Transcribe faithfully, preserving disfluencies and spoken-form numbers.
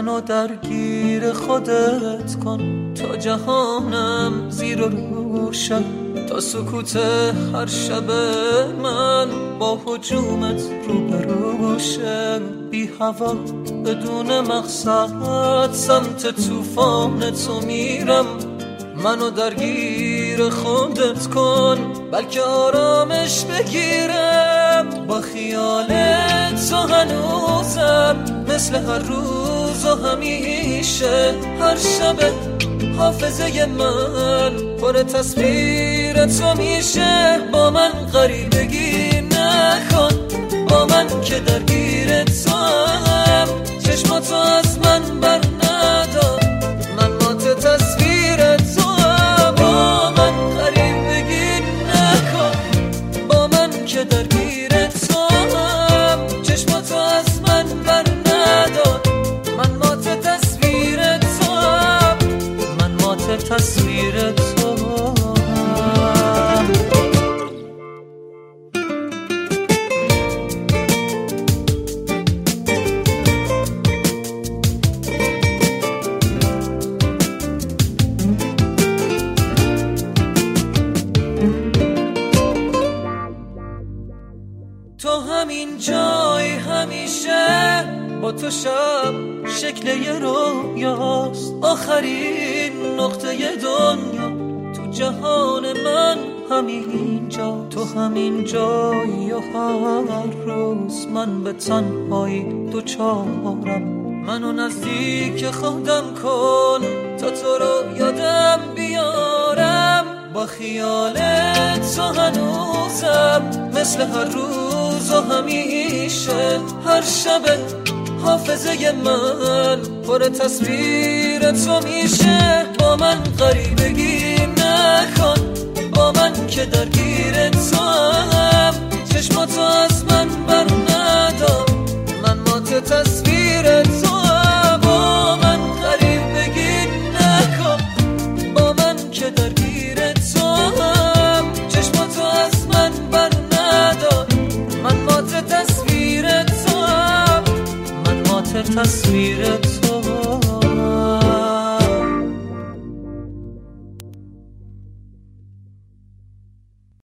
منو درگیر خودت کن تا جهانم زیر و روشن، تا سکوت هر شب من با هجومت روبروشن. بی هوا بدون مقصد سمت طوفان تو میرم، منو درگیر خودت کن بلکه آرامش بگیرم. با خیال تو هنوزم مثل هر روز و همیشه، هر شب حافظه من پر تصویر تو میشه. با من غریبگی نکن، با من که درگیر تو هم، چشماتو از من بر ندار، من مات تصویر تو هم. با من غریبگی نکن، با من که درگیر تو هم، چشماتو از من بر ندار، من مات تصویر تو هم، من مات تصویر تو هم. تو همین جای همیشه، با تو شب شکل یه رویاست، آخرین نقطه دنیا تو جهان من همین جا. تو همین جایی و هر روز من به تنهایی دوچارم، منو نزدیک خودم کن تا تو رو یادم بیارم. با خیال تو هنوزم مثل هر روز و همیشه، هر شب حافظه من پر تصویر تو میشه. با من غریبگی نکن، با من که درگیر تو هم، چشماتو از من بر ندار، من مات تصویر تو هم. با من غریبگی نکن، با من که درگیر تو هم، چشماتو از من بر ندار، من مات تصویر تو هم، من مات تصویر تو.